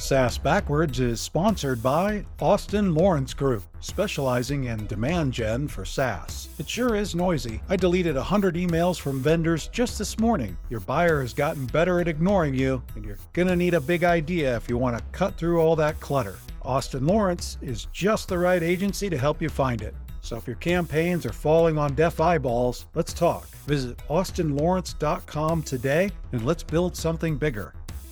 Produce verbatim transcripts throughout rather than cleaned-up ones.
SaaS Backwards is sponsored by Austin Lawrence Group, specializing in demand gen for SaaS. It sure is noisy. I deleted one hundred emails from vendors just this morning. Your buyer has gotten better at ignoring you, and you're gonna need a big idea if you want to cut through all that clutter. Austin Lawrence is just the right agency to help you find it. So if your campaigns are falling on deaf eyeballs, let's talk. Visit austin lawrence dot com today, and let's build something bigger.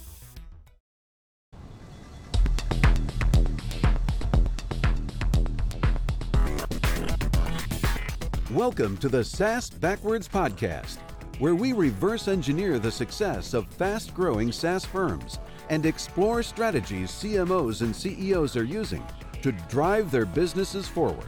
Welcome to the SaaS Backwards Podcast, where we reverse engineer the success of fast-growing SaaS firms and explore strategies C M Os and C E Os are using to drive their businesses forward.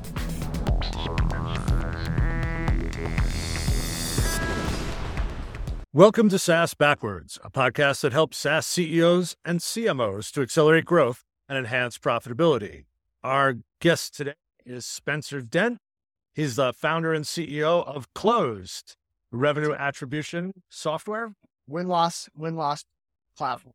Welcome to SaaS Backwards, a podcast that helps SaaS C E Os and C M Os to accelerate growth and enhance profitability. Our guest today is Spencer Dent. He's the founder and C E O of Closed, revenue attribution software. Win-loss, win-loss platform.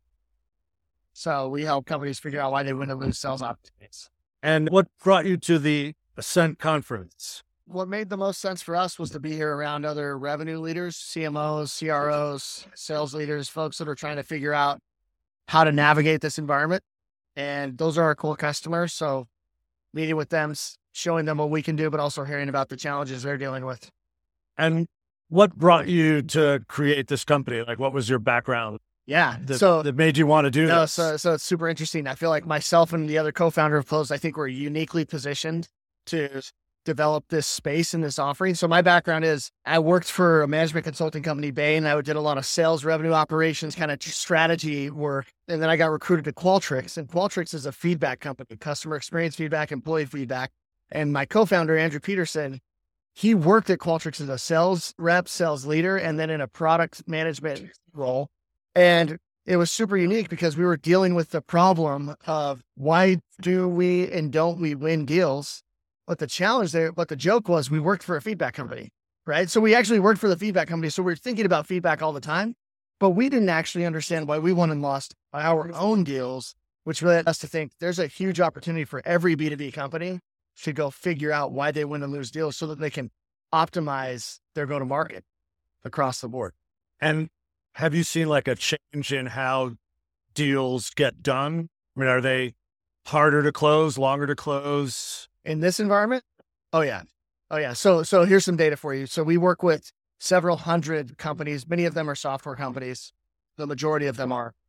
So we help companies figure out why they win and lose sales opportunities. And what brought you to the Ascent conference? What made the most sense for us was to be here around other revenue leaders, C M Os, C R Os, sales leaders, folks that are trying to figure out how to navigate this environment. And those are our core customers. So meeting with them, showing them what we can do, but also hearing about the challenges they're dealing with. And what brought you to create this company? Like, what was your background? Yeah. That, so that made you want to do no, this? So, so it's super interesting. I feel like myself and the other co-founder of Closed, I think we're uniquely positioned to develop this space and this offering. So my background is I worked for a management consulting company, Bain. I did a lot of sales, revenue operations, kind of strategy work. And then I got recruited to Qualtrics, and Qualtrics is a feedback company, customer experience feedback, employee feedback. And my co-founder, Andrew Peterson, he worked at Qualtrics as a sales rep, sales leader, and then in a product management role. And it was super unique because we were dealing with the problem of why do we and don't we win deals? But the challenge there, but the joke was we worked for a feedback company, right? So we actually worked for the feedback company. So we were thinking about feedback all the time, but we didn't actually understand why we won and lost our own deals, which led us to think there's a huge opportunity for every B two B company to go figure out why they win and lose deals so that they can optimize their go-to-market across the board. And have you seen like a change in how deals get done? I mean, are they harder to close, longer to close? In this environment? Oh yeah. Oh yeah. So, so here's some data for you. So we work with several hundred companies. Many of them are software companies. The majority of them are.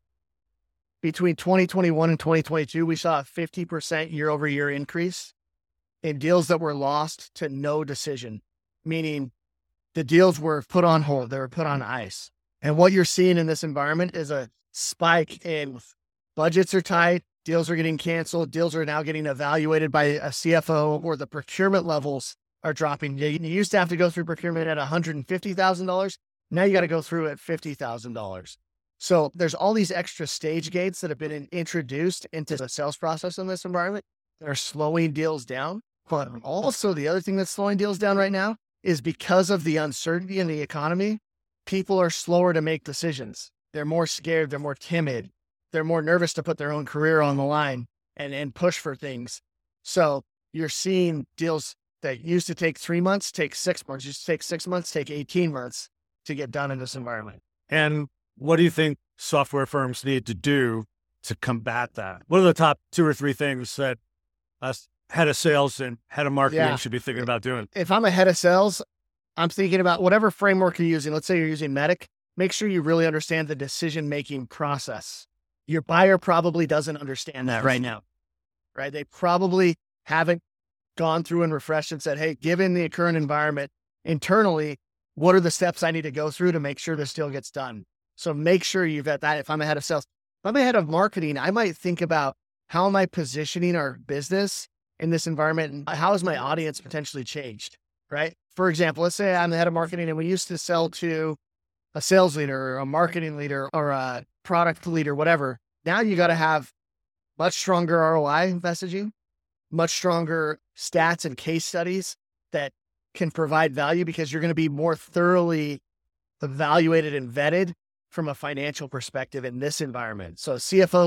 Between twenty twenty-one and twenty twenty-two, we saw a fifty percent year over year increase in deals that were lost to no decision, meaning the deals were put on hold. They were put on ice. And what you're seeing in this environment is a spike in budgets are tight. Deals are getting canceled. Deals are now getting evaluated by a C F O, or the procurement levels are dropping. You used to have to go through procurement at one hundred fifty thousand dollars. Now you got to go through at fifty thousand dollars. So there's all these extra stage gates that have been in, introduced into the sales process in this environment that are slowing deals down. But also the other thing that's slowing deals down right now is because of the uncertainty in the economy, people are slower to make decisions. They're more scared. They're more timid. They're more nervous to put their own career on the line and, and push for things. So you're seeing deals that used to take three months, take six months, used to take six months, take eighteen months to get done in this environment. And what do you think software firms need to do to combat that? What are the top two or three things that a head of sales and head of marketing Yeah. should be thinking about doing? If I'm a head of sales, I'm thinking about whatever framework you're using. Let's say you're using Medic. Make sure you really understand the decision-making process. Your buyer probably doesn't understand that right now, right? They probably haven't gone through and refreshed and said, hey, given the current environment internally, what are the steps I need to go through to make sure this deal gets done? So make sure you've got that. If I'm a head of sales, if I'm a head of marketing, I might think about how am I positioning our business in this environment, and how has my audience potentially changed, right? For example, let's say I'm the head of marketing and we used to sell to a sales leader or a marketing leader or a product leader, whatever. Now you got to have much stronger R O I messaging, much stronger stats and case studies that can provide value because you're going to be more thoroughly evaluated and vetted from a financial perspective in this environment. So C F Os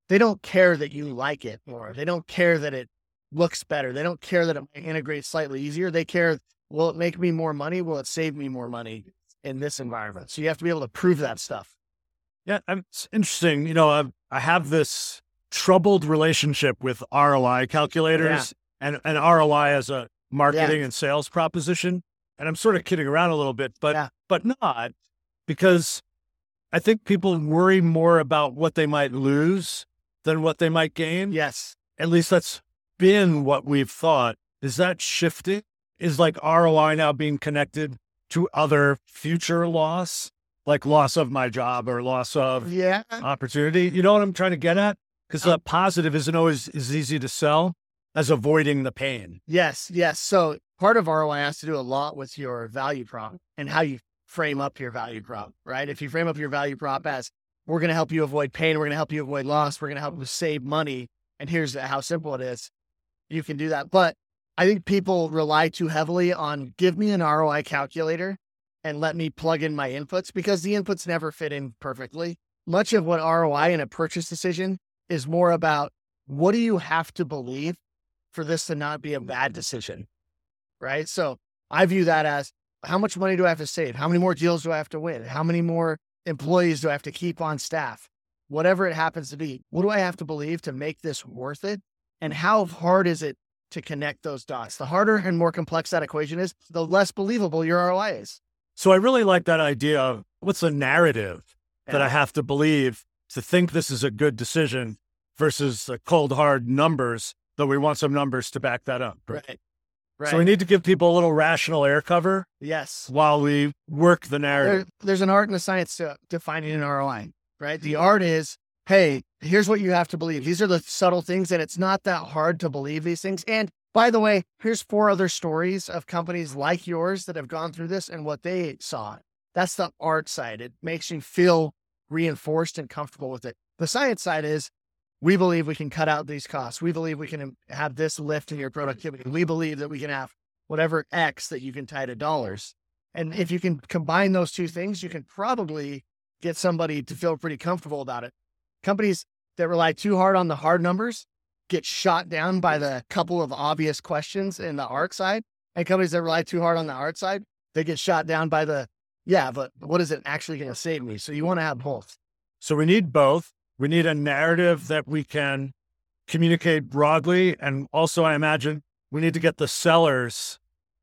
they don't care that you like it more. They don't care that it looks better. They don't care that it might integrate slightly easier. They care, will it make me more money? Will it save me more money in this environment? So you have to be able to prove that stuff. Yeah, it's interesting. You know, I, I have this troubled relationship with R O I calculators yeah. and, and R O I as a marketing yeah. and sales proposition. And I'm sort of kidding around a little bit, but yeah. but not, because I think people worry more about what they might lose than what they might gain. Yes. At least that's been what we've thought. Is that shifting? Is like R O I now being connected to other future loss, like loss of my job or loss of yeah. opportunity? You know what I'm trying to get at? Because the positive isn't always as easy to sell as avoiding the pain. Yes, yes. So part of R O I has to do a lot with your value prop and how you frame up your value prop, right? If you frame up your value prop as, we're going to help you avoid pain, we're going to help you avoid loss, we're going to help you save money, and here's how simple it is, you can do that. But I think people rely too heavily on, give me an R O I calculator and let me plug in my inputs, because the inputs never fit in perfectly. Much of what R O I in a purchase decision is more about, what do you have to believe for this to not be a bad decision, right? So I view that as, how much money do I have to save? How many more deals do I have to win? How many more employees do I have to keep on staff? Whatever it happens to be, what do I have to believe to make this worth it? And how hard is it to connect those dots? The harder and more complex that equation is, the less believable your R O I is. So I really like that idea of, what's the narrative yeah. that I have to believe to think this is a good decision versus the cold, hard numbers, though we want some numbers to back that up. Right. Right. Right. So we need to give people a little rational air cover. Yes. While we work the narrative. There, there's an art and a science to defining an R O I, right? The art is, hey, here's what you have to believe. These are the subtle things, and it's not that hard to believe these things. And by the way, here's four other stories of companies like yours that have gone through this and what they saw. That's the art side. It makes you feel reinforced and comfortable with it. The science side is, we believe we can cut out these costs. We believe we can have this lift in your productivity. We believe that we can have whatever X that you can tie to dollars. And if you can combine those two things, you can probably get somebody to feel pretty comfortable about it. Companies that rely too hard on the hard numbers get shot down by the couple of obvious questions in the art side. And companies that rely too hard on the art side, they get shot down by the, yeah, but what is it actually going to save me? So you want to have both. So we need both. We need a narrative that we can communicate broadly. And also, I imagine we need to get the sellers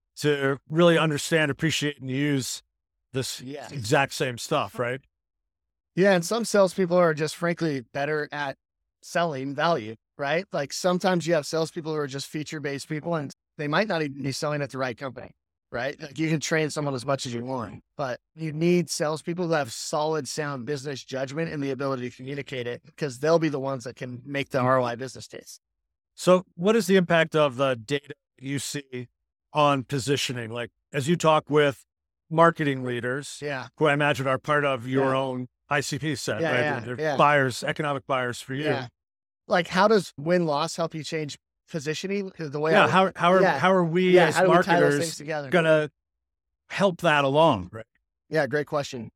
to really understand, appreciate, and use this yeah. exact same stuff, right? Yeah. And some salespeople are just frankly better at selling value, right? Like sometimes you have salespeople who are just feature-based people, and they might not even be selling at the right company, right? Like you can train someone as much as you want, but you need salespeople who have solid, sound business judgment and the ability to communicate it, because they'll be the ones that can make the R O I business case. So what is the impact of the data you see on positioning? Like as you talk with marketing leaders, yeah. who I imagine are part of your yeah. own I C P set, yeah, right? Yeah, They're yeah. buyers, economic buyers for you. Yeah. Like how does win-loss help you change positioning? The way yeah, I, how how are yeah. how are we yeah, as how do we tie those marketers things together? gonna help that along? Right. Yeah, great question.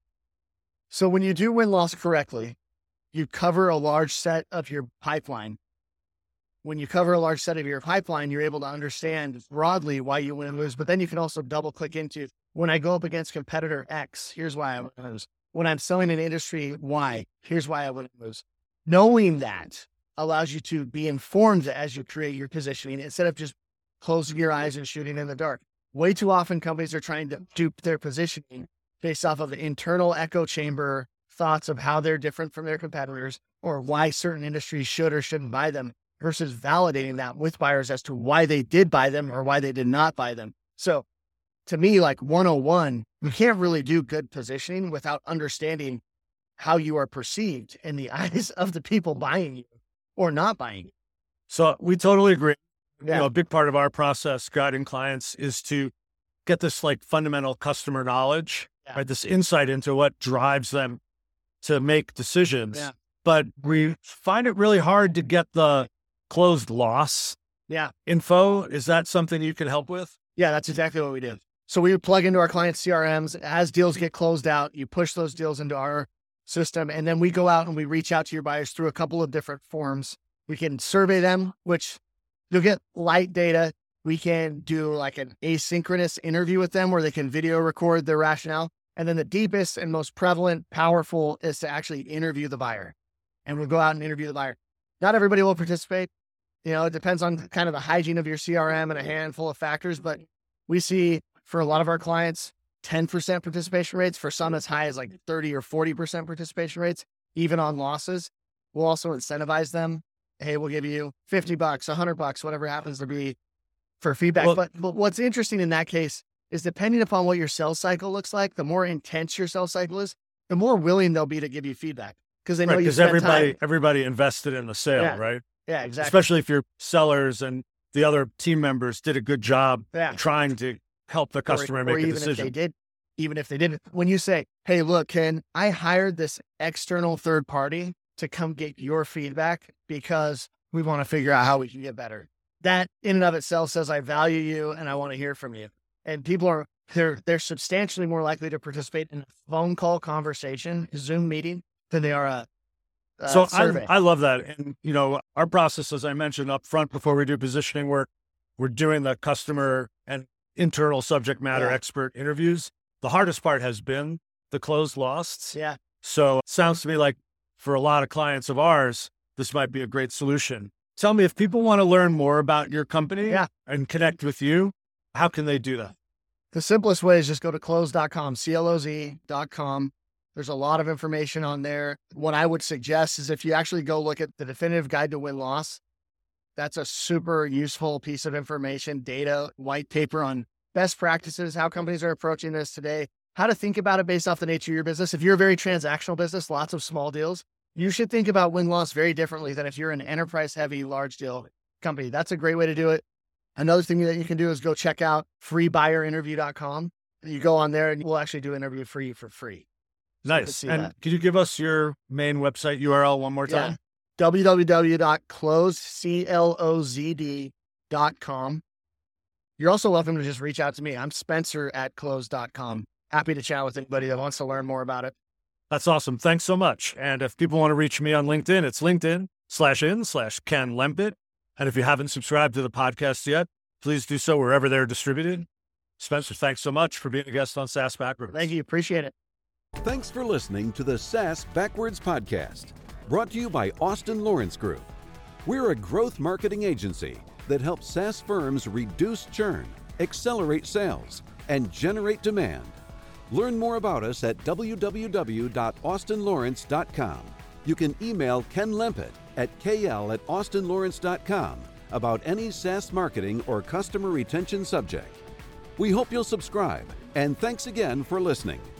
So when you do win-loss correctly, you cover a large set of your pipeline. When you cover a large set of your pipeline, you're able to understand broadly why you win and lose, but then you can also double click into, when I go up against competitor X, here's why I win and lose. When I'm selling an industry Y, here's why I win and lose. Knowing that allows you to be informed as you create your positioning instead of just closing your eyes and shooting in the dark. Way too often companies are trying to dupe their positioning based off of internal echo chamber thoughts of how they're different from their competitors or why certain industries should or shouldn't buy them, versus validating that with buyers as to why they did buy them or why they did not buy them. So to me, like one oh one, you can't really do good positioning without understanding how you are perceived in the eyes of the people buying you or not buying you. So we totally agree. Yeah. You know, a big part of our process guiding clients is to get this like fundamental customer knowledge, yeah. right? This insight into what drives them to make decisions. Yeah. But we find it really hard to get the closed loss yeah. info. Is that something you can help with? Yeah, that's exactly what we do. So we would plug into our client C R Ms. As deals get closed out, you push those deals into our system. And then we go out and we reach out to your buyers through a couple of different forms. We can survey them, which you'll get light data. We can do like an asynchronous interview with them where they can video record their rationale. And then the deepest and most prevalent, powerful is to actually interview the buyer. And we'll go out and interview the buyer. Not everybody will participate. You know, it depends on kind of the hygiene of your C R M and a handful of factors. But we see for a lot of our clients, ten percent participation rates, for some as high as like thirty or forty percent participation rates, even on losses. We'll also incentivize them. Hey, we'll give you fifty bucks, a hundred bucks, whatever happens to be for feedback. Well, but, but what's interesting in that case is depending upon what your sales cycle looks like, the more intense your sales cycle is, the more willing they'll be to give you feedback because they know right, you because spent everybody time. everybody invested in the sale, Yeah. right? Yeah, exactly. Especially if your sellers and the other team members did a good job Yeah. trying to help the customer or, make or a even decision. if they did, even if they didn't, when you say, hey, look, Ken, I hired this external third party to come get your feedback because we want to figure out how we can get better. That in and of itself says, I value you and I want to hear from you. And people are, they're, they're substantially more likely to participate in a phone call conversation, a Zoom meeting, than they are a, a So survey. I, I love that. And, you know, our process, as I mentioned up front, before we do positioning work, we're doing the customer and internal subject matter Yeah. expert interviews. The hardest part has been the closed losts. yeah. So it sounds to me like for a lot of clients of ours, this might be a great solution. Tell me, if people want to learn more about your company Yeah. and connect with you, how can they do that? The simplest way is just go to close dot com, C L O Z dot com. There's a lot of information on there. What I would suggest is if you actually go look at the Definitive Guide to Win-Loss, that's a super useful piece of information, data, white paper on best practices, how companies are approaching this today, how to think about it based off the nature of your business. If you're a very transactional business, lots of small deals, you should think about win-loss very differently than if you're an enterprise-heavy, large deal company. That's a great way to do it. Another thing that you can do is go check out free buyer interview dot com. You go on there and we'll actually do an interview for you for free. So you can Nice. see And that. could you give us your main website U R L one more time? Yeah. w w w dot close dot com. You're also welcome to just reach out to me. I'm Spencer at close dot com. Happy to chat with anybody that wants to learn more about it. That's awesome. Thanks so much. And if people want to reach me on LinkedIn, it's LinkedIn slash in slash Ken Lempit. And if you haven't subscribed to the podcast yet, please do so wherever they're distributed. Spencer, thanks so much for being a guest on SaaS Backwards. Thank you. Appreciate it. Thanks for listening to the SaaS Backwards podcast, brought to you by Austin Lawrence Group. We're a growth marketing agency that helps SaaS firms reduce churn, accelerate sales, and generate demand. Learn more about us at w w w dot austin lawrence dot com. You can email Ken Lempit at k l at austin lawrence dot com about any SaaS marketing or customer retention subject. We hope you'll subscribe, and thanks again for listening.